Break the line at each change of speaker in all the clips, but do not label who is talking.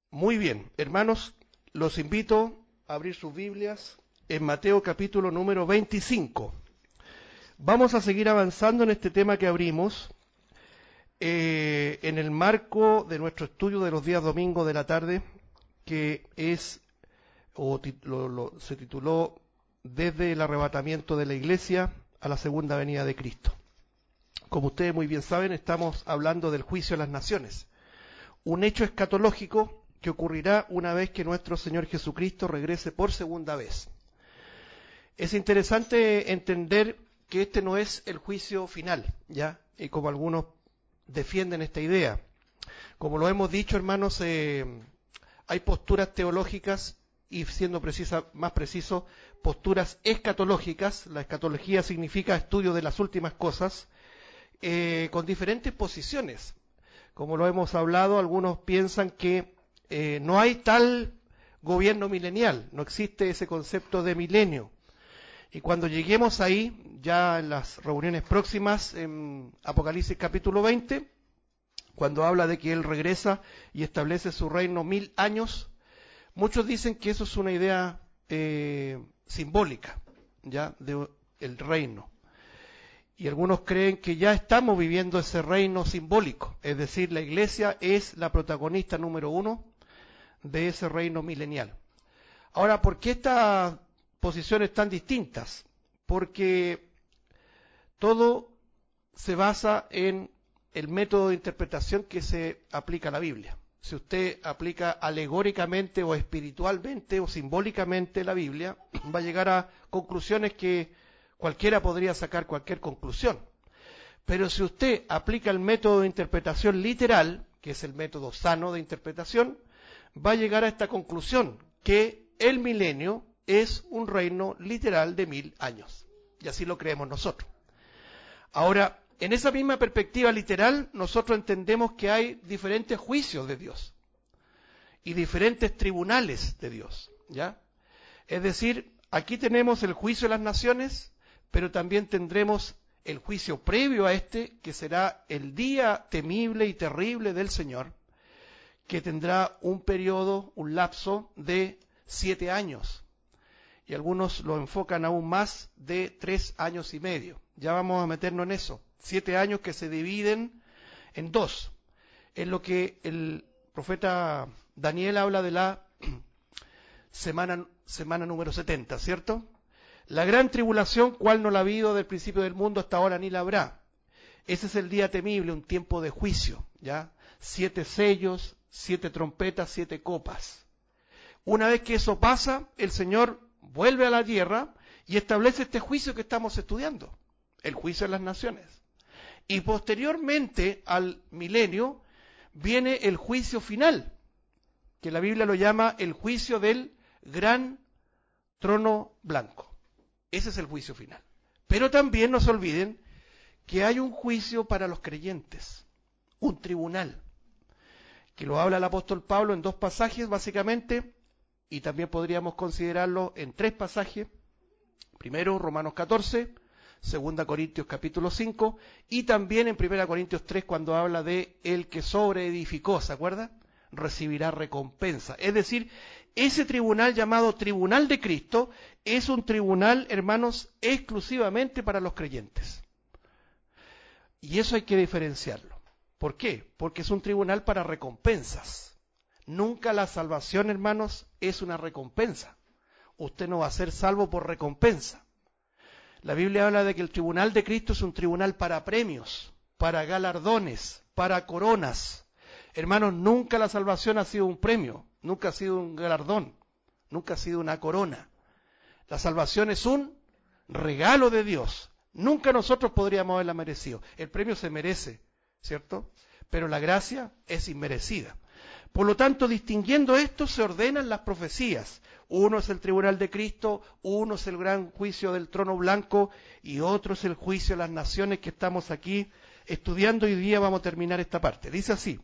Muy bien, hermanos, los invito a abrir sus Biblias en Mateo capítulo número 25. Vamos a seguir avanzando en este tema que abrimos en el marco de nuestro estudio de los días domingos de la tarde, que es, se tituló Desde el arrebatamiento de la iglesia a la segunda venida de Cristo. Como ustedes muy bien saben, estamos hablando del juicio a las naciones, un hecho escatológico que ocurrirá una vez que nuestro Señor Jesucristo regrese por segunda vez. Es interesante entender que este no es el juicio final, ¿ya? Y como algunos defienden esta idea. Como lo hemos dicho, hermanos, hay posturas teológicas y, siendo más preciso, posturas escatológicas. La escatología significa estudio de las últimas cosas, con diferentes posiciones. Como lo hemos hablado, algunos piensan que no hay tal gobierno milenial, no existe ese concepto de milenio. Y cuando lleguemos ahí, ya en las reuniones próximas, en Apocalipsis capítulo 20, cuando habla de que Él regresa y establece su reino 1000 años, muchos dicen que eso es una idea simbólica, ya, del reino. Y algunos creen que ya estamos viviendo ese reino simbólico, es decir, la iglesia es la protagonista número 1 de ese reino milenial. Ahora, ¿por qué estas posiciones tan distintas? Porque todo se basa en el método de interpretación que se aplica a la Biblia. Si usted aplica alegóricamente o espiritualmente o simbólicamente la Biblia, va a llegar a conclusiones que cualquiera podría sacar cualquier conclusión. Pero si usted aplica el método de interpretación literal, que es el método sano de interpretación, va a llegar a esta conclusión, que el milenio es un reino literal de 1000 años. Y así lo creemos nosotros. Ahora, en esa misma perspectiva literal, nosotros entendemos que hay diferentes juicios de Dios y diferentes tribunales de Dios, ¿ya? Es decir, aquí tenemos el juicio de las naciones, pero también tendremos el juicio previo a este, que será el día temible y terrible del Señor, que tendrá un periodo, un lapso de 7 años. Y algunos lo enfocan aún más de 3 años y medio. Ya vamos a meternos en eso. 7 años que se dividen en 2. Es lo que el profeta Daniel habla de la semana número 70, ¿cierto? La gran tribulación, cual no la ha habido del principio del mundo hasta ahora ni la habrá. Ese es el día temible, un tiempo de juicio, ¿ya? 7 sellos, 7 trompetas, 7 copas. Una vez que eso pasa, el Señor vuelve a la tierra y establece este juicio que estamos estudiando, el juicio de las naciones. Y posteriormente al milenio viene el juicio final, que la Biblia lo llama el juicio del gran trono blanco. Ese es el juicio final. Pero también no se olviden que hay un juicio para los creyentes, un tribunal, que lo habla el apóstol Pablo en 2 pasajes básicamente, y también podríamos considerarlo en 3 pasajes. Primero, Romanos 14, 2 Corintios capítulo 5, y también en 1 Corintios 3 cuando habla de el que sobreedificó, ¿se acuerda? Recibirá recompensa. Es decir, ese tribunal llamado Tribunal de Cristo es un tribunal, hermanos, exclusivamente para los creyentes. Y eso hay que diferenciarlo. ¿Por qué? Porque es un tribunal para recompensas. Nunca la salvación, hermanos, es una recompensa. Usted no va a ser salvo por recompensa. La Biblia habla de que el tribunal de Cristo es un tribunal para premios, para galardones, para coronas. Hermanos, nunca la salvación ha sido un premio, nunca ha sido un galardón, nunca ha sido una corona. La salvación es un regalo de Dios. Nunca nosotros podríamos haberla merecido. El premio se merece, ¿cierto? Pero la gracia es inmerecida. Por lo tanto, distinguiendo esto, se ordenan las profecías. Uno es el tribunal de Cristo, uno es el gran juicio del trono blanco y otro es el juicio de las naciones que estamos aquí estudiando. Hoy día vamos a terminar esta parte. Dice así,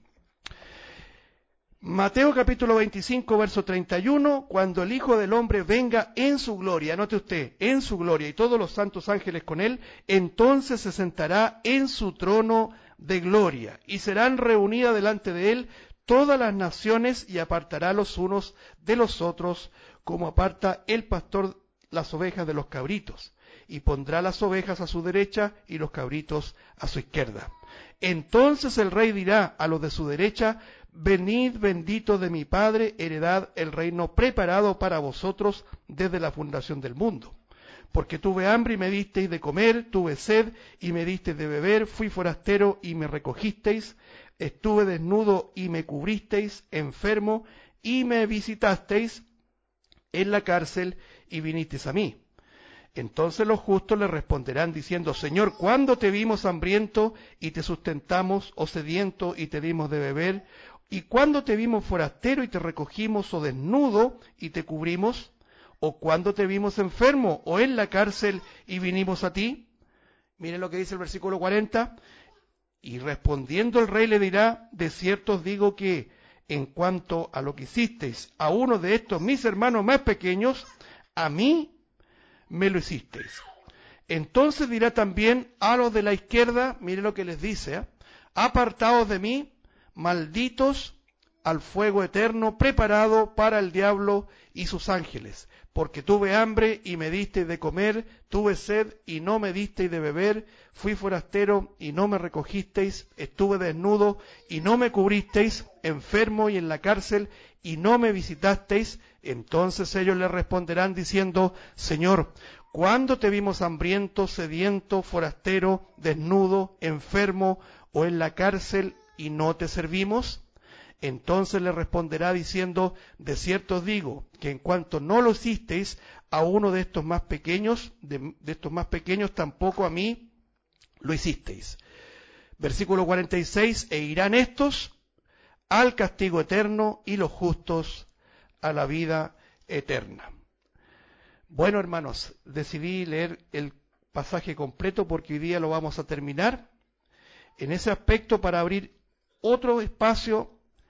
Mateo capítulo 25, verso 31, cuando el Hijo del Hombre venga en su gloria, note usted, en su gloria y todos los santos ángeles con él, entonces se sentará en su trono de gloria y serán reunidas delante de él todas las naciones y apartará los unos de los otros, como aparta el pastor las ovejas de los cabritos, y pondrá las ovejas a su derecha y los cabritos a su izquierda. Entonces el rey dirá a los de su derecha: venid benditos de mi Padre, heredad el reino preparado para vosotros desde la fundación del mundo. Porque tuve hambre y me disteis de comer, tuve sed y me disteis de beber, fui forastero y me recogisteis, estuve desnudo y me cubristeis, enfermo y me visitasteis, en la cárcel y vinisteis a mí. Entonces los justos le responderán diciendo: Señor, ¿cuándo te vimos hambriento y te sustentamos, o sediento y te dimos de beber? ¿Y cuándo te vimos forastero y te recogimos, o desnudo y te cubrimos? ¿O cuándo te vimos enfermo o en la cárcel y vinimos a ti? Miren lo que dice el versículo 40. Y respondiendo el rey le dirá: de cierto os digo que en cuanto a lo que hicisteis a uno de estos mis hermanos más pequeños, a mí me lo hicisteis. Entonces dirá también a los de la izquierda, mire lo que les dice: apartaos de mí, malditos, al fuego eterno preparado para el diablo y sus ángeles, porque tuve hambre y me disteis de comer, tuve sed y no me disteis de beber, fui forastero y no me recogisteis, estuve desnudo y no me cubristeis, enfermo y en la cárcel y no me visitasteis. Entonces ellos le responderán diciendo: Señor, ¿cuándo te vimos hambriento, sediento, forastero, desnudo, enfermo o en la cárcel y no te servimos? Entonces le responderá diciendo: de cierto os digo que en cuanto no lo hicisteis a uno de estos más pequeños, tampoco a mí lo hicisteis. Versículo 46, e irán estos al castigo eterno y los justos a la vida eterna. Bueno, hermanos, decidí leer el pasaje completo porque hoy día lo vamos a terminar en ese aspecto para abrir otro espacio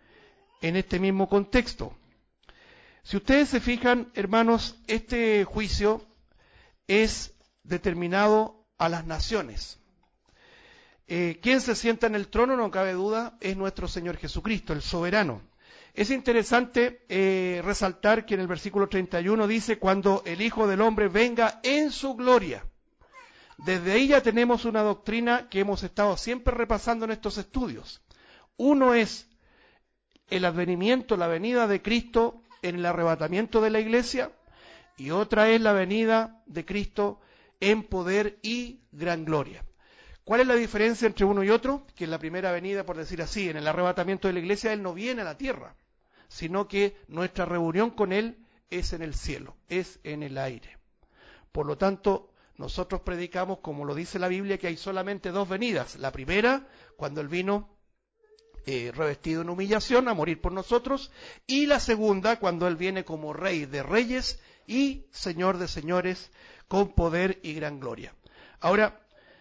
en este mismo contexto. Si ustedes se fijan, hermanos, este juicio es determinado a las naciones. Quien se sienta en el trono, no cabe duda, es nuestro Señor Jesucristo, el soberano. Es interesante resaltar que en el versículo 31 dice: cuando el Hijo del Hombre venga en su gloria. Desde ahí ya tenemos una doctrina que hemos estado siempre repasando en estos estudios. Uno es el advenimiento, la venida de Cristo en el arrebatamiento de la iglesia, y otra es la venida de Cristo en poder y gran gloria. ¿Cuál es la diferencia entre uno y otro? Que en la primera venida, por decir así, en el arrebatamiento de la iglesia, Él no viene a la tierra, sino que nuestra reunión con Él es en el cielo, es en el aire. Por lo tanto, nosotros predicamos, como lo dice la Biblia, que hay solamente dos venidas. La primera, cuando Él vino revestido en humillación a morir por nosotros, y la segunda cuando Él viene como Rey de reyes y Señor de señores, con poder y gran gloria. Ahora,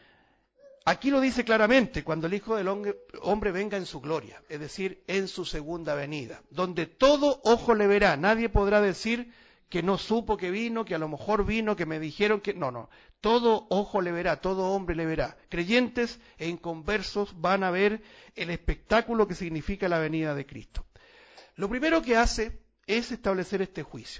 aquí lo dice claramente: cuando el Hijo del Hombre venga en su gloria, es decir, en su segunda venida, donde todo ojo le verá. Nadie podrá decir que no supo que vino, que a lo mejor vino, que me dijeron que... No. Todo ojo le verá, todo hombre le verá. Creyentes e inconversos van a ver el espectáculo que significa la venida de Cristo. Lo primero que hace es establecer este juicio.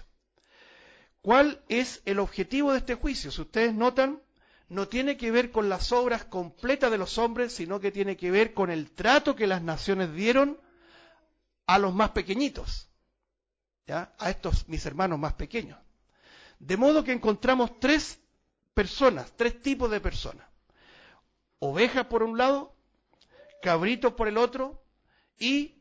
¿Cuál es el objetivo de este juicio? Si ustedes notan, no tiene que ver con las obras completas de los hombres, sino que tiene que ver con el trato que las naciones dieron a los más pequeñitos, ¿ya? A estos mis hermanos más pequeños. De modo que encontramos tres tipos de personas: ovejas por un lado, cabritos por el otro, y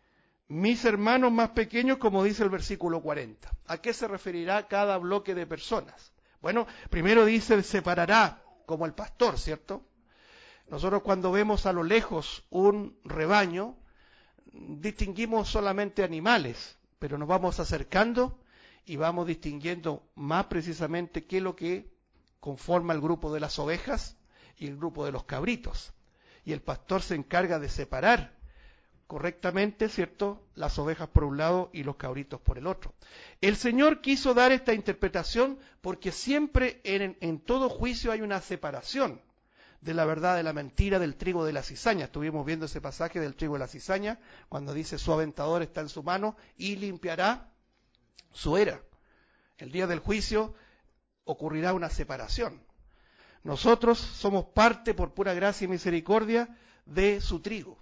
mis hermanos más pequeños, como dice el versículo 40. ¿A qué se referirá cada bloque de personas? Bueno, primero dice: separará, como el pastor, ¿cierto? Nosotros cuando vemos a lo lejos un rebaño, distinguimos solamente animales, pero nos vamos acercando y vamos distinguiendo más precisamente qué es lo que conforma el grupo de las ovejas y el grupo de los cabritos. Y el pastor se encarga de separar correctamente, ¿cierto?, las ovejas por un lado y los cabritos por el otro. El Señor quiso dar esta interpretación porque siempre en todo juicio hay una separación de la verdad, de la mentira, del trigo, de la cizaña. Estuvimos viendo ese pasaje del trigo de la cizaña, cuando dice su aventador está en su mano y limpiará su era. El día del juicio ocurrirá una separación. Nosotros somos parte, por pura gracia y misericordia, de su trigo.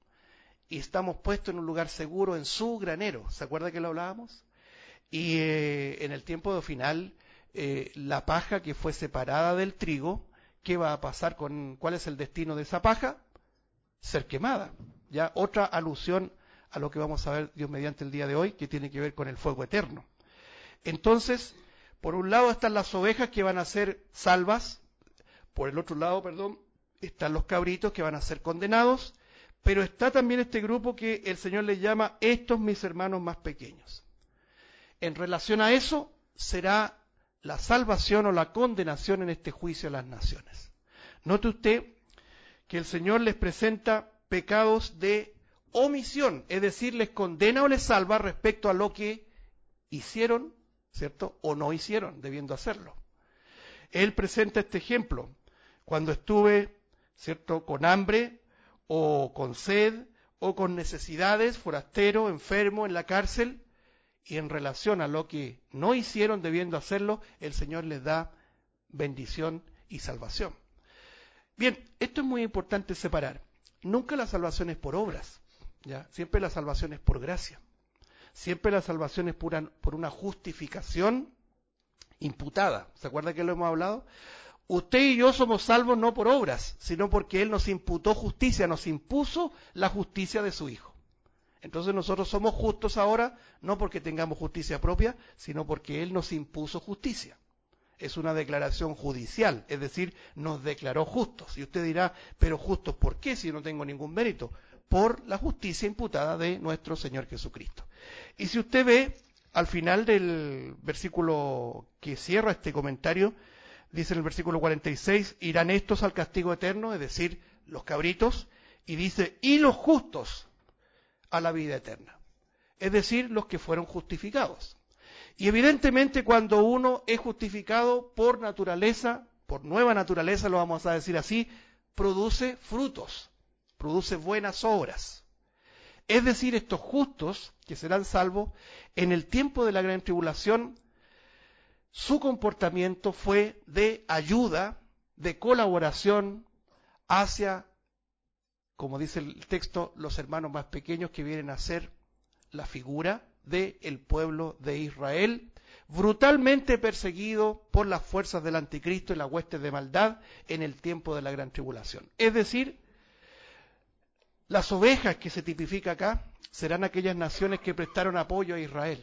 Y estamos puestos en un lugar seguro, en su granero. ¿Se acuerda que lo hablábamos? Y en el tiempo final, la paja que fue separada del trigo, ¿qué va a pasar cuál es el destino de esa paja? Ser quemada. Ya otra alusión a lo que vamos a ver Dios mediante el día de hoy, que tiene que ver con el fuego eterno. Entonces, por un lado están las ovejas que van a ser salvas, por el otro lado, están los cabritos que van a ser condenados, pero está también este grupo que el Señor les llama estos mis hermanos más pequeños. En relación a eso será la salvación o la condenación en este juicio a las naciones. Note usted que el Señor les presenta pecados de omisión, es decir, les condena o les salva respecto a lo que hicieron, ¿cierto? O no hicieron, debiendo hacerlo. Él presenta este ejemplo. Cuando estuve, ¿cierto?, con hambre o con sed o con necesidades, forastero, enfermo, en la cárcel, y en relación a lo que no hicieron debiendo hacerlo, el Señor les da bendición y salvación. Bien, esto es muy importante separar. Nunca la salvación es por obras, ¿ya? Siempre la salvación es por gracia. Siempre la salvación es por una justificación imputada. ¿Se acuerda que lo hemos hablado? Usted y yo somos salvos no por obras, sino porque Él nos imputó justicia, nos impuso la justicia de su Hijo. Entonces nosotros somos justos ahora, no porque tengamos justicia propia, sino porque Él nos impuso justicia. Es una declaración judicial, es decir, nos declaró justos. Y usted dirá, pero justos, ¿por qué si no tengo ningún mérito? Por la justicia imputada de nuestro Señor Jesucristo. Y si usted ve, al final del versículo que cierra este comentario, dice en el versículo 46, irán estos al castigo eterno, es decir, los cabritos, y dice, y los justos a la vida eterna, es decir, los que fueron justificados. Y evidentemente cuando uno es justificado por naturaleza, por nueva naturaleza, lo vamos a decir así, produce frutos, produce buenas obras. Es decir, estos justos que serán salvos, en el tiempo de la gran tribulación, su comportamiento fue de ayuda, de colaboración hacia, como dice el texto, los hermanos más pequeños que vienen a ser la figura del pueblo de Israel, brutalmente perseguido por las fuerzas del anticristo y las huestes de maldad en el tiempo de la gran tribulación. Es decir, las ovejas que se tipifica acá serán aquellas naciones que prestaron apoyo a Israel.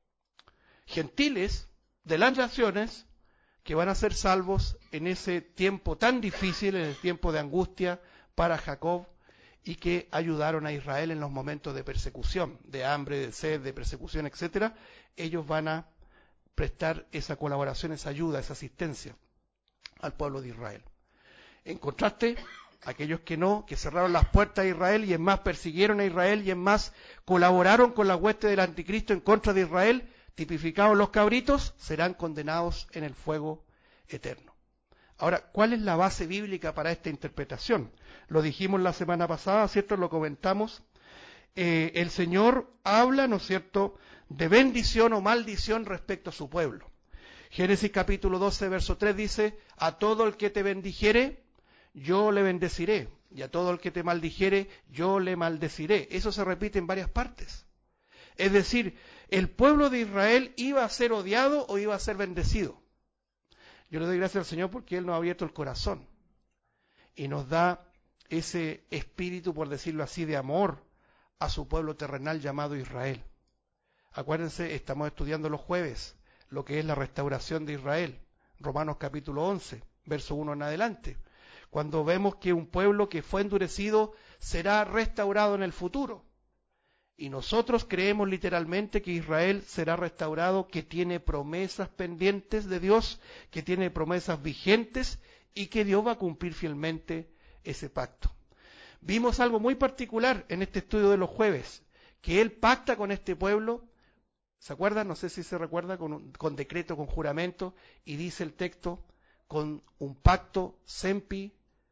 Gentiles de las naciones que van a ser salvos en ese tiempo tan difícil, en el tiempo de angustia para Jacob, y que ayudaron a Israel en los momentos de persecución, de hambre, de sed, de persecución, etcétera. Ellos van a prestar esa colaboración, esa ayuda, esa asistencia al pueblo de Israel. En contraste, aquellos que no, que cerraron las puertas a Israel y en más persiguieron a Israel y en más colaboraron con la hueste del anticristo en contra de Israel, tipificados los cabritos, serán condenados en el fuego eterno. Ahora, ¿cuál es la base bíblica para esta interpretación? Lo dijimos la semana pasada, ¿cierto? Lo comentamos. El Señor habla, ¿no es cierto?, de bendición o maldición respecto a su pueblo. Génesis capítulo 12, verso 3 dice, a todo el que te bendijere, yo le bendeciré, y a todo el que te maldijere, yo le maldeciré. Eso se repite en varias partes. Es decir, el pueblo de Israel iba a ser odiado o iba a ser bendecido. Yo le doy gracias al Señor porque Él nos ha abierto el corazón y nos da ese espíritu, por decirlo así, de amor a su pueblo terrenal llamado Israel. Acuérdense, estamos estudiando los jueves lo que es la restauración de Israel, Romanos capítulo 11, verso 1 en adelante, cuando vemos que un pueblo que fue endurecido será restaurado en el futuro. Y nosotros creemos literalmente que Israel será restaurado, que tiene promesas pendientes de Dios, que tiene promesas vigentes y que Dios va a cumplir fielmente ese pacto. Vimos algo muy particular en este estudio de los jueves, que Él pacta con este pueblo, ¿se acuerdan? No sé si se recuerda, con decreto, con juramento, y dice el texto, con un pacto sempi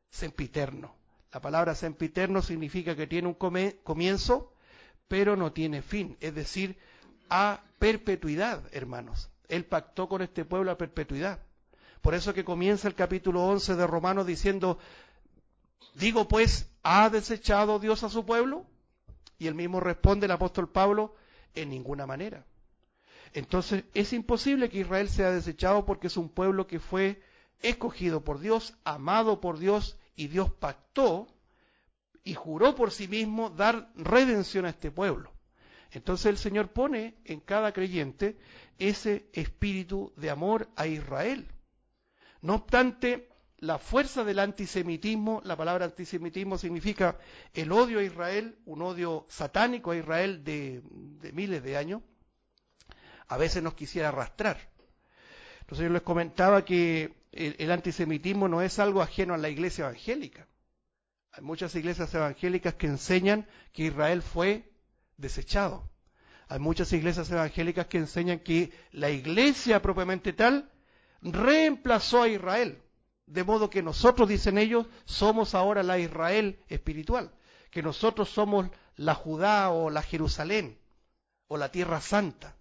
sempiterno. La palabra sempiterno significa que tiene un comienzo, pero no tiene fin, es decir, a perpetuidad, hermanos. Él pactó con este pueblo a perpetuidad. Por eso que comienza el capítulo 11 de Romanos diciendo, digo pues, ¿ha desechado Dios a su pueblo? Y el mismo responde el apóstol Pablo, en ninguna manera. Entonces es imposible que Israel sea desechado porque es un pueblo que fue escogido por Dios, amado por Dios, y Dios pactó y juró por sí mismo dar redención a este pueblo. Entonces el Señor pone en cada creyente ese espíritu de amor a Israel. No obstante, la fuerza del antisemitismo, la palabra antisemitismo significa el odio a Israel, un odio satánico a Israel de miles de años, a veces nos quisiera arrastrar. Entonces yo les comentaba que el antisemitismo no es algo ajeno a la iglesia evangélica. Hay muchas iglesias evangélicas que enseñan que Israel fue desechado. Hay muchas iglesias evangélicas que enseñan que la iglesia propiamente tal reemplazó a Israel. De modo que nosotros, dicen ellos, somos ahora la Israel espiritual. Que nosotros somos la Judá o la Jerusalén o la Tierra Santa.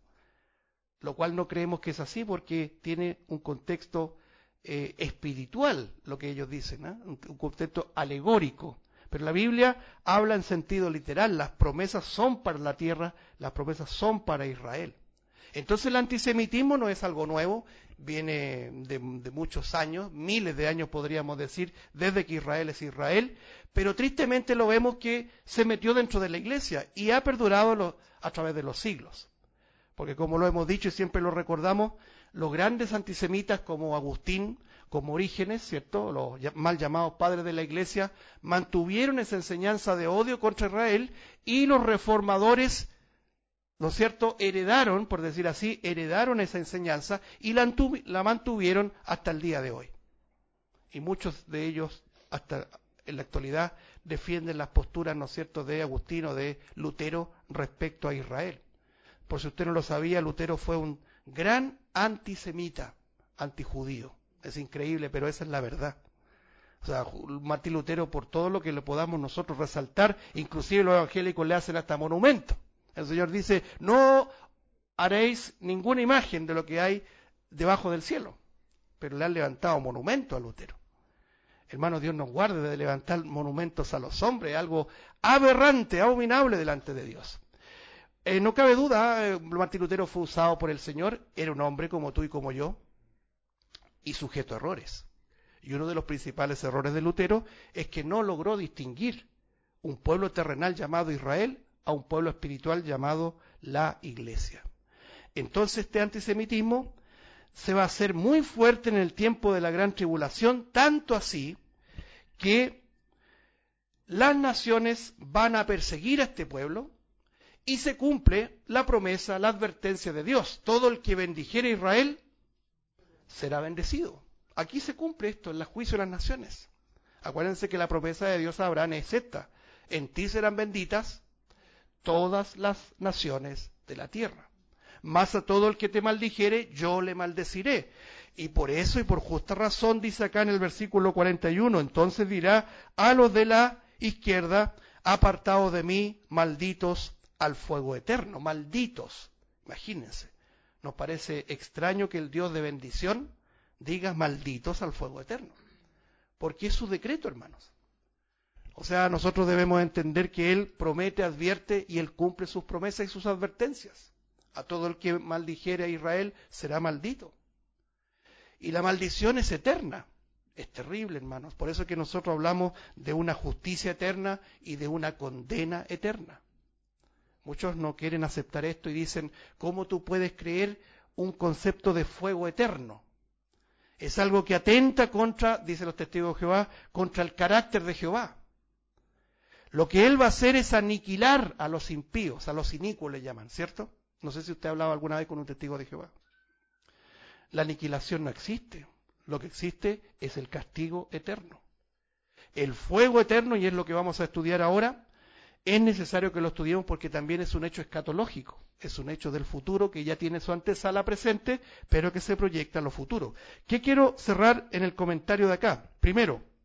Lo cual no creemos que es así porque tiene un contexto espiritual, lo que ellos dicen, ¿eh? Un contexto alegórico. Pero la Biblia habla en sentido literal, las promesas son para la tierra, las promesas son para Israel. Entonces el antisemitismo no es algo nuevo, viene de muchos años, miles de años podríamos decir, desde que Israel es Israel, pero tristemente lo vemos que se metió dentro de la iglesia y ha perdurado a través de los siglos. Porque como lo hemos dicho y siempre lo recordamos, los grandes antisemitas como Agustín, como Orígenes, ¿cierto?, los mal llamados padres de la iglesia, mantuvieron esa enseñanza de odio contra Israel y los reformadores, ¿no es cierto?, heredaron, por decir así, heredaron esa enseñanza y la mantuvieron hasta el día de hoy. Y muchos de ellos, hasta en la actualidad, defienden las posturas, ¿no es cierto?, de Agustín o de Lutero respecto a Israel. Por si usted no lo sabía, Lutero fue un gran antisemita, antijudío. Es increíble, pero esa es la verdad. O sea, Martín Lutero, por todo lo que le podamos nosotros resaltar, inclusive los evangélicos le hacen hasta monumento. El Señor dice, no haréis ninguna imagen de lo que hay debajo del cielo. Pero le han levantado monumento a Lutero. Hermano, Dios nos guarde de levantar monumentos a los hombres, algo aberrante, abominable delante de Dios. No cabe duda, Martín Lutero fue usado por el Señor, era un hombre como tú y como yo, y sujeto a errores. Y uno de los principales errores de Lutero es que no logró distinguir un pueblo terrenal llamado Israel a un pueblo espiritual llamado la Iglesia. Entonces este antisemitismo se va a hacer muy fuerte en el tiempo de la gran tribulación, tanto así que las naciones van a perseguir a este pueblo, y se cumple la promesa, la advertencia de Dios. Todo el que bendijere a Israel será bendecido. Aquí se cumple esto en el juicio de las naciones. Acuérdense que la promesa de Dios a Abraham es esta: en ti serán benditas todas las naciones de la tierra. Mas a todo el que te maldijere, yo le maldeciré. Y por eso y por justa razón, dice acá en el versículo 41, entonces dirá a los de la izquierda, apartados de mí, malditos al fuego eterno, malditos. Imagínense, nos parece extraño que el Dios de bendición diga malditos al fuego eterno, porque es su decreto, hermanos. O sea, nosotros debemos entender que Él promete, advierte y Él cumple sus promesas y sus advertencias. A todo el que maldijere a Israel será maldito. Y la maldición es eterna. Es terrible, hermanos. Por eso es que nosotros hablamos de una justicia eterna y de una condena eterna. Muchos no quieren aceptar esto y dicen, ¿cómo tú puedes creer un concepto de fuego eterno? Es algo que atenta contra, dicen los testigos de Jehová, contra el carácter de Jehová. Lo que Él va a hacer es aniquilar a los impíos, a los inicuos le llaman, ¿cierto? No sé si usted ha hablado alguna vez con un testigo de Jehová. La aniquilación no existe. Lo que existe es el castigo eterno. El fuego eterno, y es lo que vamos a estudiar ahora, es necesario que lo estudiemos porque también es un hecho escatológico, es un hecho del futuro que ya tiene su antesala presente, pero que se proyecta a lo futuro. ¿Qué quiero cerrar en el comentario de acá? Primero,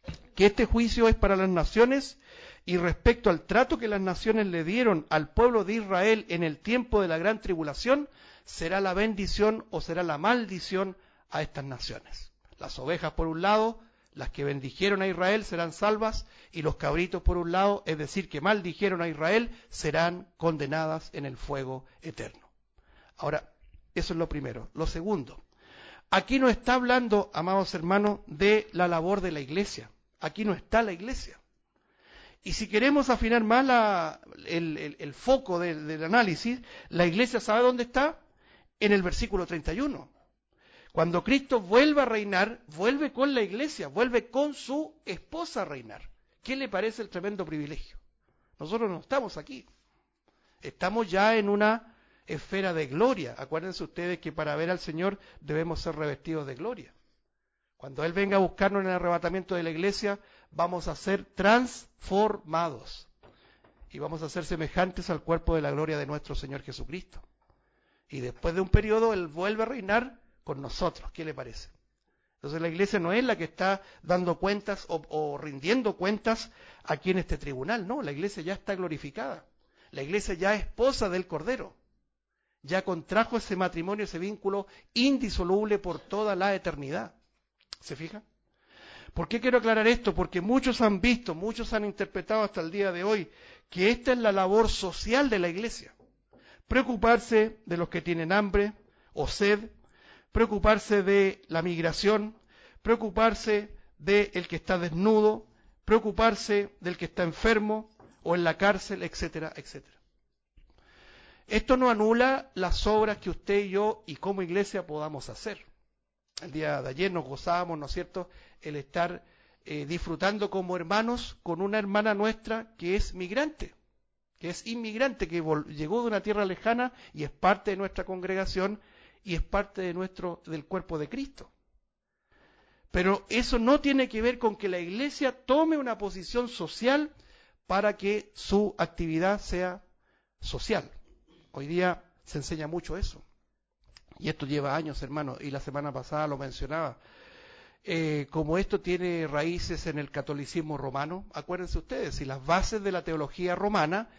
que este juicio es para las naciones y respecto al trato que las naciones le dieron al pueblo de Israel en el tiempo de la gran tribulación, será la bendición o será la maldición a estas naciones. Las ovejas por un lado, las que bendijeron a Israel serán salvas, y los cabritos por un lado, es decir, que maldijeron a Israel, serán condenadas en el fuego eterno. Ahora, eso es lo primero. Lo segundo, aquí no está hablando, amados hermanos, de la labor de la iglesia. Aquí no está la iglesia. Y si queremos afinar más el foco del análisis, la iglesia ¿sabe dónde está? En el versículo 31. Cuando Cristo vuelva a reinar, vuelve con la iglesia, vuelve con su esposa a reinar. ¿Qué le parece el tremendo privilegio? Nosotros no estamos aquí. Estamos ya en una esfera de gloria. Acuérdense ustedes que para ver al Señor debemos ser revestidos de gloria. Cuando Él venga a buscarnos en el arrebatamiento de la iglesia, vamos a ser transformados. Y vamos a ser semejantes al cuerpo de la gloria de nuestro Señor Jesucristo. Y después de un periodo, Él vuelve a reinar con nosotros. ¿Qué le parece? Entonces la iglesia no es la que está dando cuentas o rindiendo cuentas aquí en este tribunal. No, la iglesia ya está glorificada. La iglesia ya es esposa del Cordero. Ya contrajo ese matrimonio, ese vínculo indisoluble por toda la eternidad. ¿Se fija? ¿Por qué quiero aclarar esto? Porque muchos han visto, muchos han interpretado hasta el día de hoy que esta es la labor social de la iglesia. Preocuparse de los que tienen hambre o sed, preocuparse de la migración, preocuparse del que está desnudo, preocuparse del que está enfermo o en la cárcel, etcétera, etcétera. Esto no anula las obras que usted y yo y como iglesia podamos hacer. El día de ayer nos gozábamos, ¿no es cierto?, el estar disfrutando como hermanos con una hermana nuestra que es migrante, que es inmigrante, que llegó de una tierra lejana y es parte de nuestra congregación y es parte del cuerpo de Cristo. Pero eso no tiene que ver con que la iglesia tome una posición social para que su actividad sea social. Hoy día se enseña mucho eso. Y esto lleva años, hermanos, y la semana pasada lo mencionaba. Como esto tiene raíces en el catolicismo romano, acuérdense ustedes, si las bases de la teología romana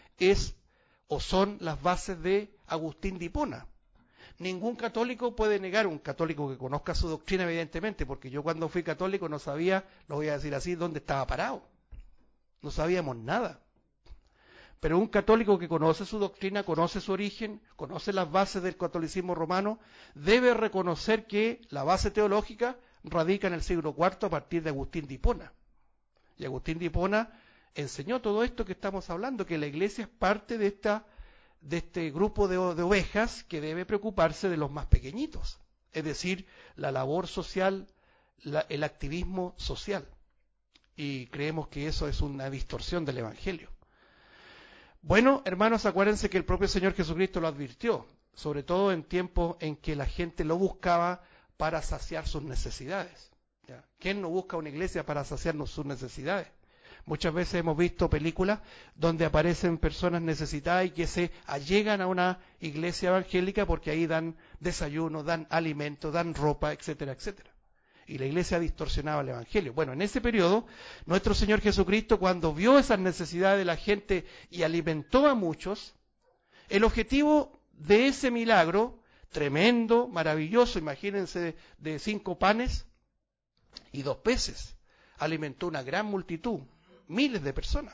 son las bases de Agustín de Hipona. Ningún católico puede negar, un católico que conozca su doctrina, evidentemente, porque yo cuando fui católico no sabía, lo voy a decir así, dónde estaba parado. No sabíamos nada. Pero un católico que conoce su doctrina, conoce su origen, conoce las bases del catolicismo romano, debe reconocer que la base teológica radica en el siglo IV a partir de Agustín de Hipona. Y Agustín de Hipona enseñó todo esto que estamos hablando, que la iglesia es parte de este grupo de ovejas que debe preocuparse de los más pequeñitos, es decir, la labor social, el activismo social. Y creemos que eso es una distorsión del Evangelio. Bueno, hermanos, acuérdense que el propio Señor Jesucristo lo advirtió, sobre todo en tiempos en que la gente lo buscaba para saciar sus necesidades. ¿Ya? ¿Quién no busca una iglesia para saciarnos sus necesidades? Muchas veces hemos visto películas donde aparecen personas necesitadas y que se allegan a una iglesia evangélica porque ahí dan desayuno, dan alimento, dan ropa, etcétera, etcétera. Y la iglesia distorsionaba el evangelio. Bueno, en ese periodo, nuestro Señor Jesucristo, cuando vio esas necesidades de la gente y alimentó a muchos, el objetivo de ese milagro, tremendo, maravilloso, imagínense, de 5 panes y 2 peces, alimentó una gran multitud, miles de personas.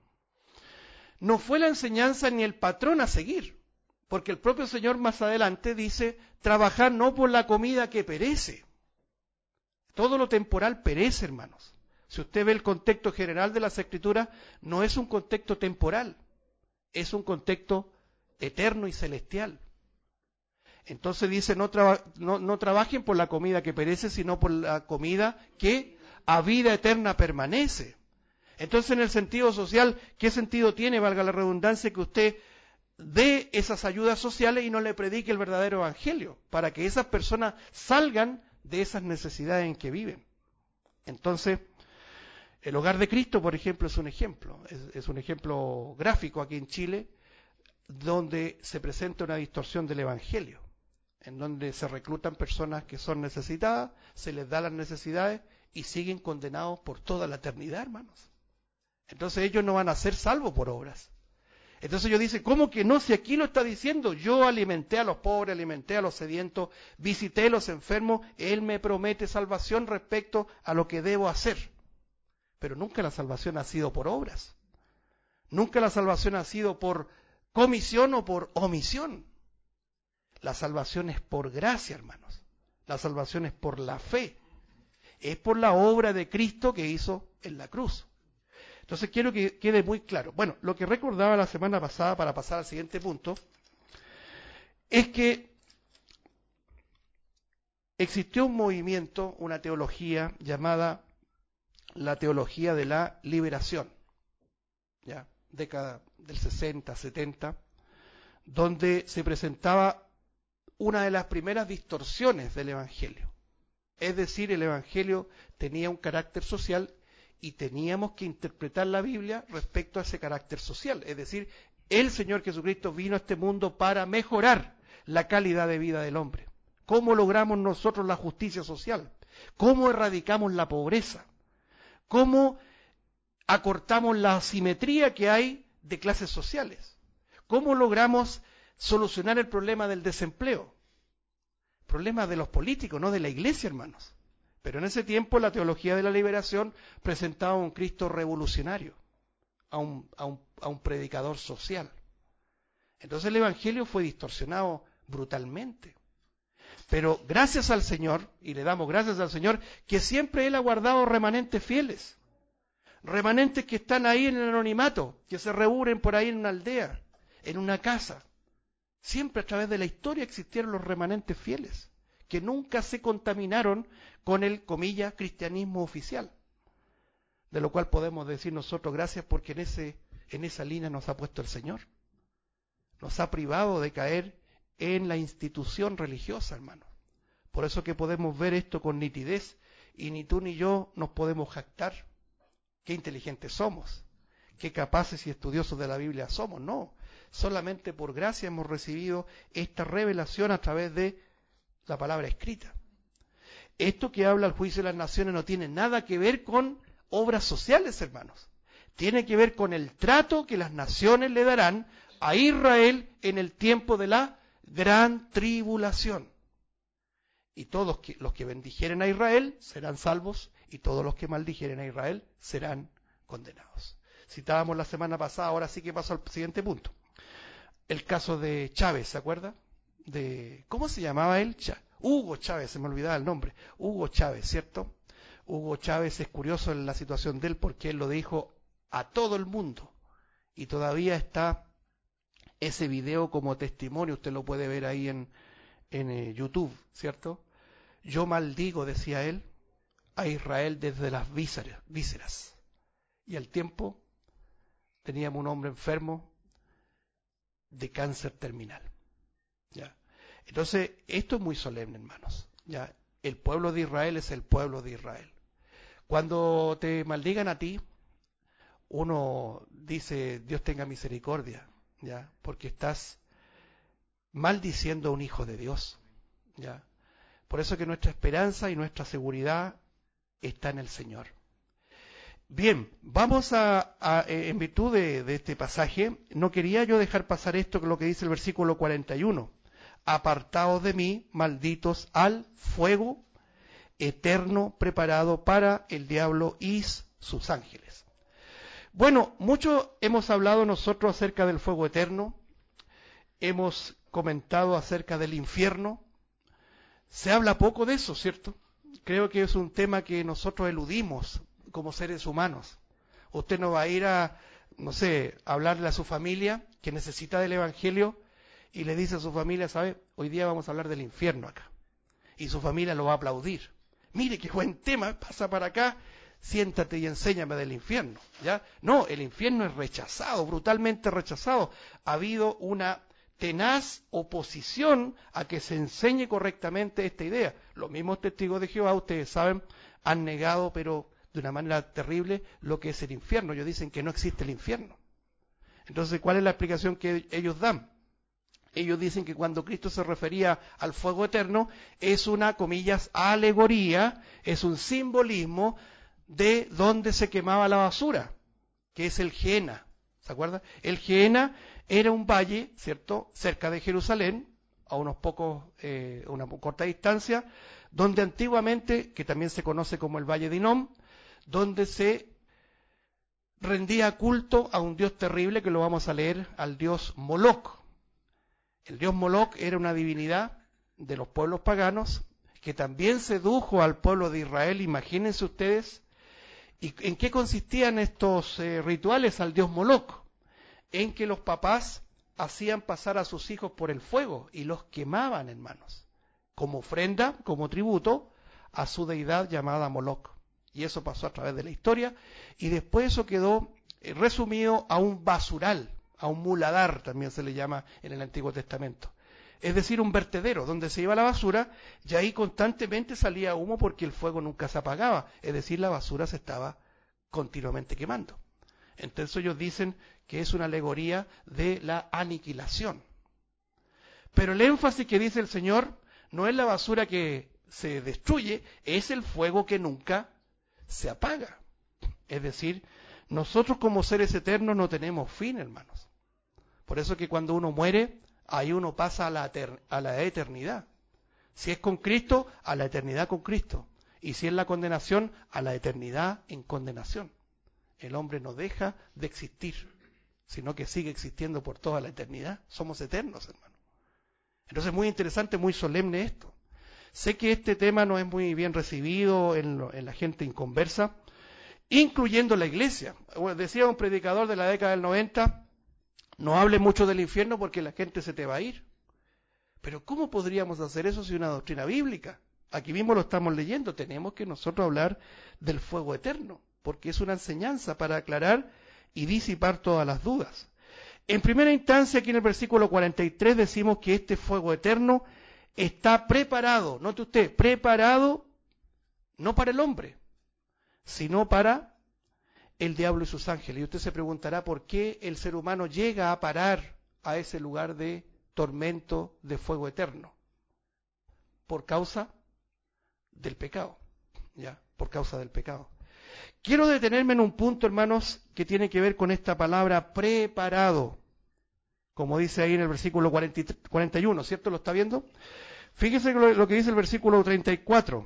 No fue la enseñanza ni el patrón a seguir, porque el propio Señor más adelante dice, trabajar no por la comida que perece. Todo lo temporal perece, hermanos. Si usted ve el contexto general de las Escrituras, no es un contexto temporal, es un contexto eterno y celestial. Entonces dice, no trabajen por la comida que perece, sino por la comida que a vida eterna permanece. Entonces, en el sentido social, ¿qué sentido tiene, valga la redundancia, que usted dé esas ayudas sociales y no le predique el verdadero evangelio, para que esas personas salgan de esas necesidades en que viven? Entonces, el Hogar de Cristo, por ejemplo, es un ejemplo gráfico aquí en Chile, donde se presenta una distorsión del evangelio, en donde se reclutan personas que son necesitadas, se les da las necesidades y siguen condenados por toda la eternidad, hermanos. Entonces ellos no van a ser salvos por obras. Entonces ellos dicen, ¿cómo que no? Si aquí lo está diciendo, yo alimenté a los pobres, alimenté a los sedientos, visité a los enfermos, Él me promete salvación respecto a lo que debo hacer. Pero nunca la salvación ha sido por obras. Nunca la salvación ha sido por comisión o por omisión. La salvación es por gracia, hermanos. La salvación es por la fe. Es por la obra de Cristo que hizo en la cruz. Entonces quiero que quede muy claro. Bueno, lo que recordaba la semana pasada para pasar al siguiente punto es que existió un movimiento, una teología llamada la teología de la liberación, ya, década del 60, 70, donde se presentaba una de las primeras distorsiones del Evangelio. Es decir, el Evangelio tenía un carácter social y teníamos que interpretar la Biblia respecto a ese carácter social. Es decir, el Señor Jesucristo vino a este mundo para mejorar la calidad de vida del hombre. ¿Cómo logramos nosotros la justicia social? ¿Cómo erradicamos la pobreza? ¿Cómo acortamos la asimetría que hay de clases sociales? ¿Cómo logramos solucionar el problema del desempleo? Problema de los políticos, no de la iglesia, hermanos. Pero en ese tiempo la teología de la liberación presentaba a un Cristo revolucionario, a un predicador social. Entonces el Evangelio fue distorsionado brutalmente. Pero gracias al Señor, y le damos gracias al Señor, que siempre Él ha guardado remanentes fieles. Remanentes que están ahí en el anonimato, que se reúnen por ahí en una aldea, en una casa. Siempre a través de la historia existieron los remanentes fieles, que nunca se contaminaron con el, comillas, cristianismo oficial. De lo cual podemos decir nosotros gracias porque en esa línea nos ha puesto el Señor. Nos ha privado de caer en la institución religiosa, hermano. Por eso que podemos ver esto con nitidez y ni tú ni yo nos podemos jactar. Qué inteligentes somos, qué capaces y estudiosos de la Biblia somos. No, solamente por gracia hemos recibido esta revelación a través de la palabra escrita. Esto que habla el juicio de las naciones no tiene nada que ver con obras sociales, hermanos. Tiene que ver con el trato que las naciones le darán a Israel en el tiempo de la gran tribulación. Y todos los que bendijeren a Israel serán salvos, y todos los que maldijeren a Israel serán condenados. Citábamos la semana pasada, ahora sí que paso al siguiente punto. El caso de Chávez, ¿se acuerda? ¿Cómo se llamaba él? Hugo Chávez, se me olvidaba el nombre. Hugo Chávez, ¿cierto? Hugo Chávez, es curioso en la situación de él porque él lo dijo a todo el mundo. Y todavía está ese video como testimonio, usted lo puede ver ahí en YouTube, ¿cierto? Yo maldigo, decía él, a Israel desde las vísceras. Y al tiempo teníamos un hombre enfermo de cáncer terminal. ¿Ya? Entonces, esto es muy solemne, hermanos. ¿Ya? El pueblo de Israel es el pueblo de Israel. Cuando te maldigan a ti, uno dice, Dios tenga misericordia, ¿ya? Porque estás maldiciendo a un hijo de Dios, ¿ya? Por eso que nuestra esperanza y nuestra seguridad está en el Señor. Bien, vamos en virtud de este pasaje, no quería yo dejar pasar esto, que lo que dice el versículo 41. Apartaos de mí, malditos, al fuego eterno preparado para el diablo y sus ángeles. Bueno, mucho hemos hablado nosotros acerca del fuego eterno, hemos comentado acerca del infierno. Se habla poco de eso, ¿cierto? Creo que es un tema que nosotros eludimos como seres humanos. Usted no va a ir a, no sé, hablarle a su familia que necesita del Evangelio y le dice a su familia, ¿sabe? Hoy día vamos a hablar del infierno acá. Y su familia lo va a aplaudir. Mire qué buen tema, pasa para acá, siéntate y enséñame del infierno, ¿ya? No, el infierno es rechazado, brutalmente rechazado. Ha habido una tenaz oposición a que se enseñe correctamente esta idea. Los mismos testigos de Jehová, ustedes saben, han negado, pero de una manera terrible, lo que es el infierno. Ellos dicen que no existe el infierno. Entonces, ¿cuál es la explicación que ellos dan? Ellos dicen que cuando Cristo se refería al fuego eterno, es una, comillas, alegoría, es un simbolismo de donde se quemaba la basura, que es el Gehenna. ¿Se acuerdan? El Gehenna era un valle, ¿cierto?, cerca de Jerusalén, a unos pocos, una corta distancia, donde antiguamente, que también se conoce como el Valle de Hinnom, donde se rendía culto a un dios terrible, que lo vamos a leer, al dios Moloch. El dios Moloch era una divinidad de los pueblos paganos, que también sedujo al pueblo de Israel, imagínense ustedes. ¿Y en qué consistían estos rituales al dios Moloch? En que los papás hacían pasar a sus hijos por el fuego y los quemaban, hermanos, como ofrenda, como tributo a su deidad llamada Moloch. Y eso pasó a través de la historia, y después eso quedó resumido a un basural, a un muladar, también se le llama en el Antiguo Testamento. Es decir, un vertedero donde se iba la basura, y ahí constantemente salía humo porque el fuego nunca se apagaba, es decir, la basura se estaba continuamente quemando. Entonces ellos dicen que es una alegoría de la aniquilación. Pero el énfasis que dice el Señor no es la basura que se destruye, es el fuego que nunca se apaga. Es decir, nosotros como seres eternos no tenemos fin, hermanos. Por eso que cuando uno muere, ahí uno pasa a la eternidad. Si es con Cristo, a la eternidad con Cristo. Y si es la condenación, a la eternidad en condenación. El hombre no deja de existir, sino que sigue existiendo por toda la eternidad. Somos eternos, hermano. Entonces es muy interesante, muy solemne esto. Sé que este tema no es muy bien recibido en la gente inconversa, incluyendo la iglesia. Decía un predicador de la década del 90, no hable mucho del infierno porque la gente se te va a ir. Pero ¿cómo podríamos hacer eso si es una doctrina bíblica? Aquí mismo lo estamos leyendo, tenemos que nosotros hablar del fuego eterno, porque es una enseñanza para aclarar y disipar todas las dudas. En primera instancia, aquí en el versículo 43 decimos que este fuego eterno está preparado, note usted, preparado no para el hombre, sino para el diablo y sus ángeles. Y usted se preguntará por qué el ser humano llega a parar a ese lugar de tormento, de fuego eterno. Por causa del pecado, ¿ya? Por causa del pecado. Quiero detenerme en un punto, hermanos, que tiene que ver con esta palabra preparado, como dice ahí en el versículo 41, ¿cierto? ¿Lo está viendo? Fíjese lo que dice el versículo 34.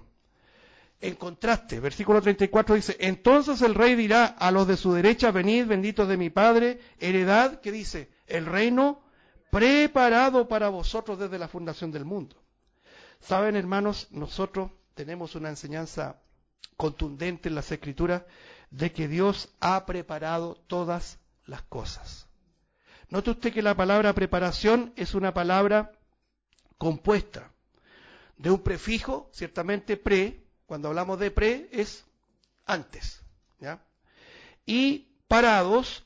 En contraste, versículo 34 dice, entonces el rey dirá a los de su derecha, venid, benditos de mi Padre, heredad, que dice, el reino preparado para vosotros desde la fundación del mundo. Saben, hermanos, nosotros tenemos una enseñanza contundente en las Escrituras de que Dios ha preparado todas las cosas. Note usted que la palabra preparación es una palabra compuesta de un prefijo, ciertamente pre, cuando hablamos de pre es antes, ¿ya? Y parados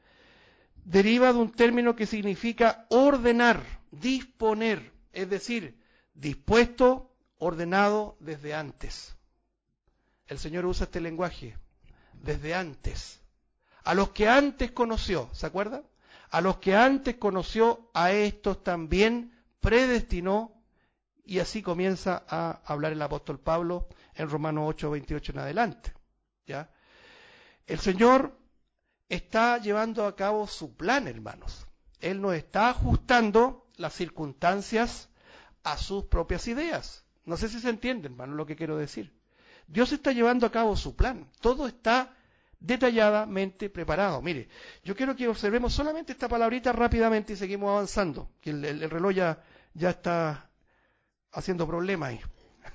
deriva de un término que significa ordenar, disponer, es decir, dispuesto, ordenado desde antes. El Señor usa este lenguaje, desde antes. A los que antes conoció, ¿se acuerda? A los que antes conoció, a estos también predestinó, y así comienza a hablar el apóstol Pablo en Romanos 8, 28 en adelante, ¿ya? El Señor está llevando a cabo su plan, hermanos. Él no está ajustando las circunstancias a sus propias ideas. No sé si se entiende, hermano, lo que quiero decir. Dios está llevando a cabo su plan. Todo está detalladamente preparado. Mire, yo quiero que observemos solamente esta palabrita rápidamente y seguimos avanzando, que el reloj ya está haciendo problemas ahí.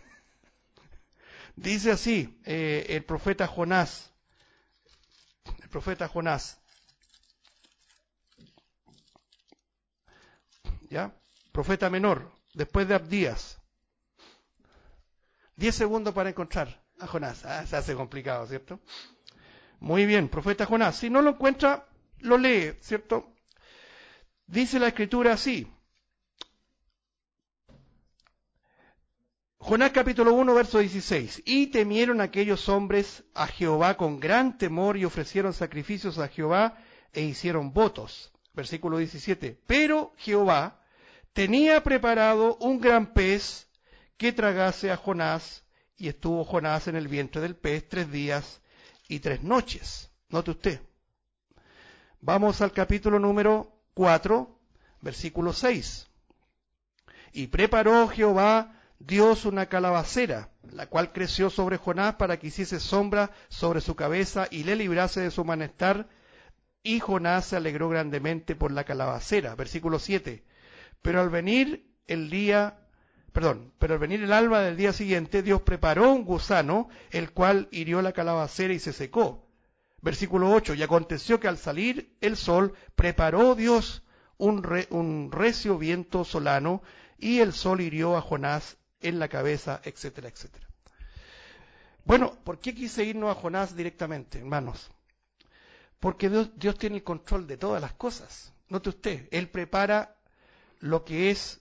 Dice así el profeta Jonás. El profeta Jonás. ¿Ya? Profeta menor, después de Abdías. 10 segundos para encontrar a Jonás. Se hace complicado, ¿cierto? Muy bien, profeta Jonás. Si no lo encuentra, lo lee, ¿cierto? Dice la Escritura así. Jonás capítulo 1, verso 16. Y temieron aquellos hombres a Jehová con gran temor y ofrecieron sacrificios a Jehová e hicieron votos. Versículo 17. Pero Jehová tenía preparado un gran pez que tragase a Jonás, y estuvo Jonás en el vientre del pez 3 días y 3 noches. Note usted. Vamos al capítulo número 4, versículo 6. Y preparó Jehová Dios una calabacera, la cual creció sobre Jonás para que hiciese sombra sobre su cabeza y le librase de su malestar. Y Jonás se alegró grandemente por la calabacera. Versículo 7. Pero al venir el alba del día siguiente, Dios preparó un gusano, el cual hirió la calabacera y se secó. Versículo 8. Y aconteció que al salir el sol, preparó Dios un recio viento solano, y el sol hirió a Jonás en la cabeza, etcétera, etcétera. Bueno, ¿por qué quise irnos a Jonás directamente, hermanos? Porque Dios tiene el control de todas las cosas. Note usted, Él prepara lo que es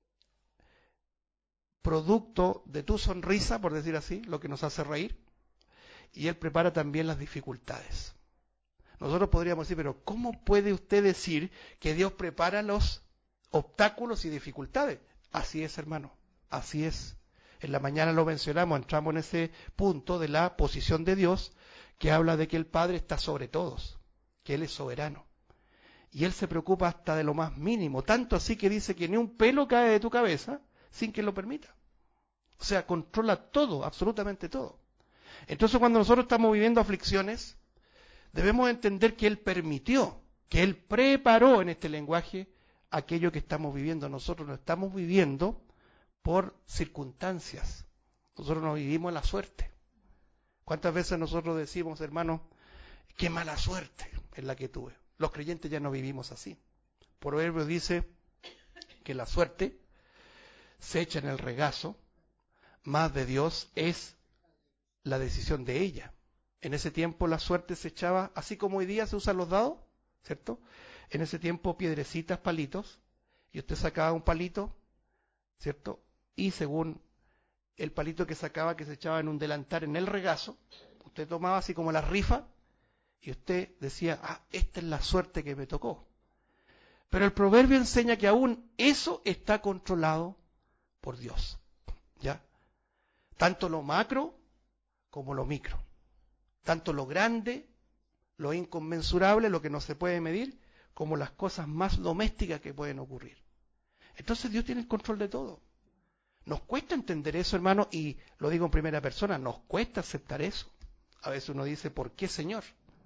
producto de tu sonrisa, por decir así, lo que nos hace reír, y Él prepara también las dificultades. Nosotros podríamos decir, pero ¿cómo puede usted decir que Dios prepara los obstáculos y dificultades? Así es, hermano, así es. En la mañana lo mencionamos, entramos en ese punto de la posición de Dios, que habla de que el Padre está sobre todos, que Él es soberano. Y Él se preocupa hasta de lo más mínimo, tanto así que dice que ni un pelo cae de tu cabeza sin que Él lo permita. O sea, controla todo, absolutamente todo. Entonces, cuando nosotros estamos viviendo aflicciones, debemos entender que Él permitió, que Él preparó en este lenguaje aquello que estamos viviendo. Nosotros no estamos viviendo por circunstancias. Nosotros no vivimos la suerte. ¿Cuántas veces nosotros decimos, hermano, qué mala suerte es la que tuve? Los creyentes ya no vivimos así. Proverbios dice que la suerte se echa en el regazo, más de Dios es la decisión de ella. En ese tiempo la suerte se echaba, así como hoy día se usan los dados, ¿cierto? En ese tiempo piedrecitas, palitos, y usted sacaba un palito, ¿cierto? Y según el palito que sacaba, que se echaba en un delantal en el regazo, usted tomaba así como la rifa, y usted decía, esta es la suerte que me tocó. Pero el proverbio enseña que aún eso está controlado por Dios, ¿ya? Tanto lo macro como lo micro. Tanto lo grande, lo inconmensurable, lo que no se puede medir, como las cosas más domésticas que pueden ocurrir. Entonces Dios tiene el control de todo. Nos cuesta entender eso, hermano, y lo digo en primera persona, nos cuesta aceptar eso. A veces uno dice, ¿por qué, Señor?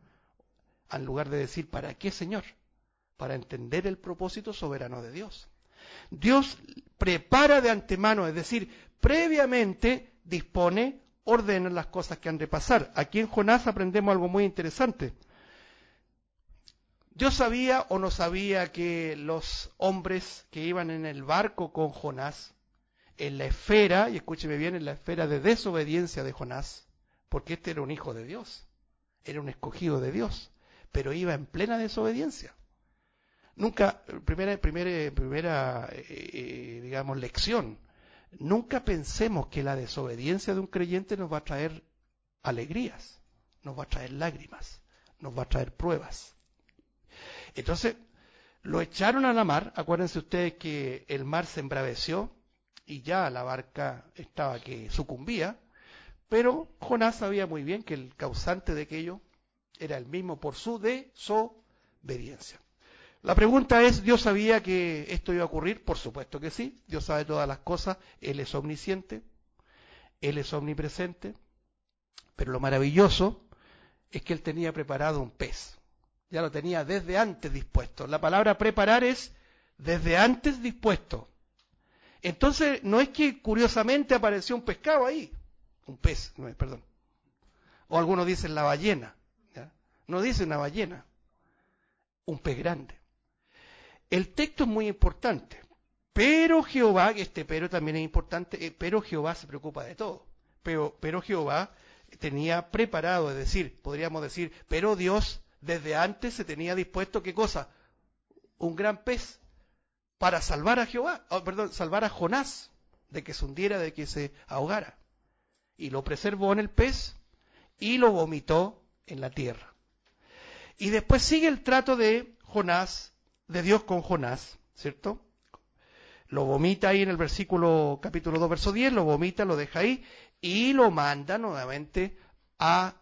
En lugar de decir, ¿para qué, Señor? Para entender el propósito soberano de Dios. Dios prepara de antemano, es decir, previamente dispone, ordena las cosas que han de pasar. Aquí en Jonás aprendemos algo muy interesante. Dios sabía o no sabía que los hombres que iban en el barco con Jonás, en la esfera, y escúcheme bien, en la esfera de desobediencia de Jonás, porque este era un hijo de Dios, era un escogido de Dios, pero iba en plena desobediencia. Nunca, primera digamos, lección, nunca pensemos que la desobediencia de un creyente nos va a traer alegrías, nos va a traer lágrimas, nos va a traer pruebas. Entonces, lo echaron a la mar, acuérdense ustedes que el mar se embraveció y ya la barca estaba que sucumbía, pero Jonás sabía muy bien que el causante de aquello era el mismo por su desobediencia. La pregunta es, ¿Dios sabía que esto iba a ocurrir? Por supuesto que sí, Dios sabe todas las cosas, Él es omnisciente, Él es omnipresente, pero lo maravilloso es que Él tenía preparado un pez, ya lo tenía desde antes dispuesto. La palabra preparar es desde antes dispuesto. Entonces, no es que curiosamente apareció un pescado ahí, un pez, perdón, o algunos dicen la ballena, ¿ya? No dicen la ballena, un pez grande. El texto es muy importante, pero Jehová, este pero también es importante, pero Jehová se preocupa de todo. Pero Jehová tenía preparado, es decir, podríamos decir, pero Dios desde antes se tenía dispuesto, ¿qué cosa? Un gran pez para salvar a salvar a Jonás de que se hundiera, de que se ahogara. Y lo preservó en el pez y lo vomitó en la tierra. Y después sigue el trato de Jonás, de Dios con Jonás, ¿cierto? lo vomita ahí en el capítulo 2, verso 10, lo vomita, lo deja ahí y lo manda nuevamente a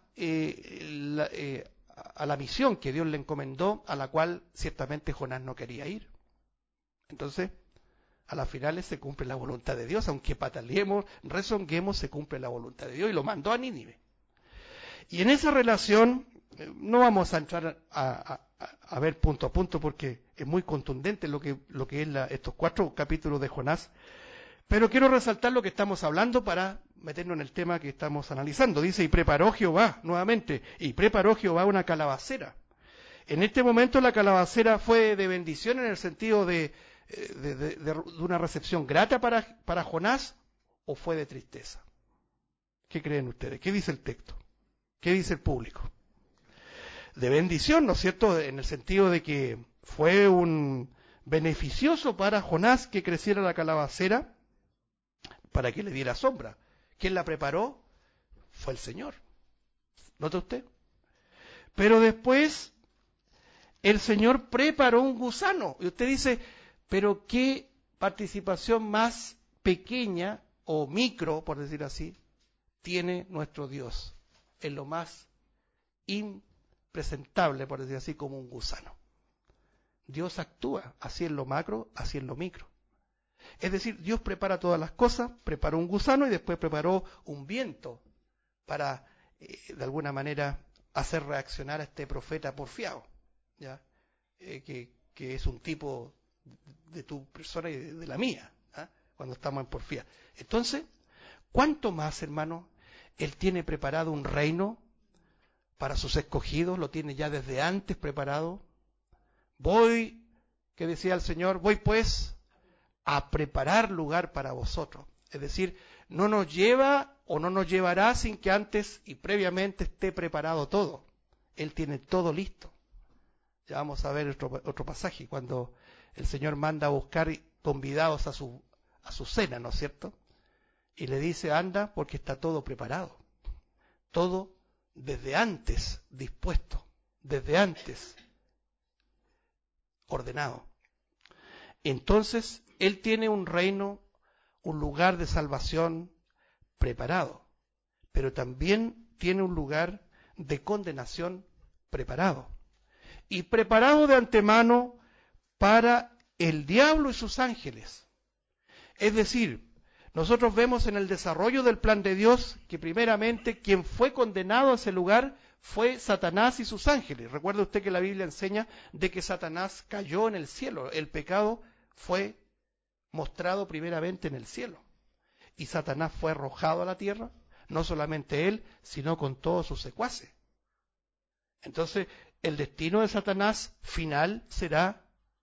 la misión que Dios le encomendó, a la cual ciertamente Jonás no quería ir. Entonces, a las finales se cumple la voluntad de Dios, aunque pataleemos, rezonguemos, se cumple la voluntad de Dios y lo mandó a Nínive. Y en esa relación, no vamos a entrar a ver punto a punto porque es muy contundente lo que es estos 4 capítulos de Jonás, pero quiero resaltar lo que estamos hablando para meternos en el tema que estamos analizando. Dice, y preparó Jehová, nuevamente, y preparó Jehová una calabacera. En este momento la calabacera fue de bendición en el sentido de una recepción grata para Jonás, o fue de tristeza. ¿Qué creen ustedes? ¿Qué dice el texto? ¿Qué dice el público? De bendición, ¿no es cierto? En el sentido de que fue un beneficioso para Jonás que creciera la calabacera para que le diera sombra. ¿Quién la preparó? Fue el Señor. ¿Nota usted? Pero después el Señor preparó un gusano. Y usted dice, pero qué participación más pequeña o micro, por decir así, tiene nuestro Dios en lo más impresentable, por decir así, como un gusano. Dios actúa así en lo macro, así en lo micro. Es decir, Dios prepara todas las cosas, preparó un gusano y después preparó un viento para, de alguna manera, hacer reaccionar a este profeta porfiado, ¿ya? Que es un tipo de tu persona y de la mía, ¿ah? Cuando estamos en porfía. Entonces, ¿cuánto más, hermano? Él tiene preparado un reino para sus escogidos, lo tiene ya desde antes preparado. Voy, que decía el Señor, voy pues a preparar lugar para vosotros. Es decir, no nos lleva o no nos llevará sin que antes y previamente esté preparado todo. Él tiene todo listo. Ya vamos a ver otro pasaje, cuando el Señor manda a buscar convidados a su cena, ¿no es cierto? Y le dice, anda, porque está todo preparado. Todo desde antes dispuesto, desde antes ordenado. Entonces, Él tiene un reino, un lugar de salvación preparado, pero también tiene un lugar de condenación preparado. Y preparado de antemano para el diablo y sus ángeles. Es decir, nosotros vemos en el desarrollo del plan de Dios que primeramente quien fue condenado a ese lugar fue Satanás y sus ángeles. Recuerda usted que la Biblia enseña de que Satanás cayó en el cielo. El pecado fue mostrado primeramente en el cielo. Y Satanás fue arrojado a la tierra, no solamente él, sino con todos sus secuaces. Entonces, el destino de Satanás final será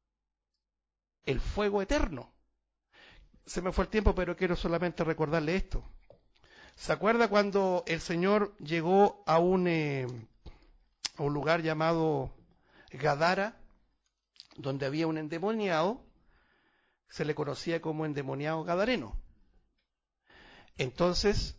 el fuego eterno. Se me fue el tiempo, pero quiero solamente recordarle esto. ¿Se acuerda cuando el Señor llegó a un lugar llamado Gadara, donde había un endemoniado? Se le conocía como endemoniado gadareno. Entonces,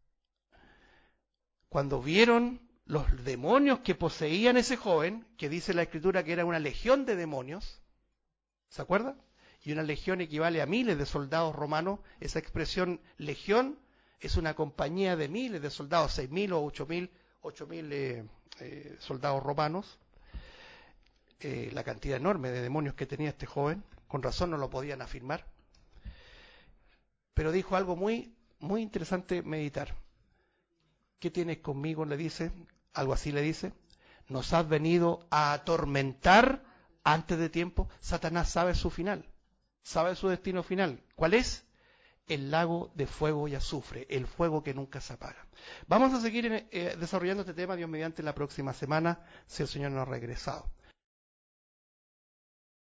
cuando vieron los demonios que poseían ese joven, que dice la Escritura que era una legión de demonios, ¿se acuerda? Y una legión equivale a miles de soldados romanos. Esa expresión legión es una compañía de miles de soldados, 6.000 o 8.000 soldados romanos. La cantidad enorme de demonios que tenía este joven, con razón no lo podían afirmar. Pero dijo algo muy, muy interesante meditar. ¿Qué tienes conmigo? Le dice, algo así le dice. Nos has venido a atormentar antes de tiempo. Satanás sabe su final, sabe su destino final. ¿Cuál es? El lago de fuego y azufre, el fuego que nunca se apaga. Vamos a seguir desarrollando este tema, Dios mediante, la próxima semana, si el Señor no ha regresado.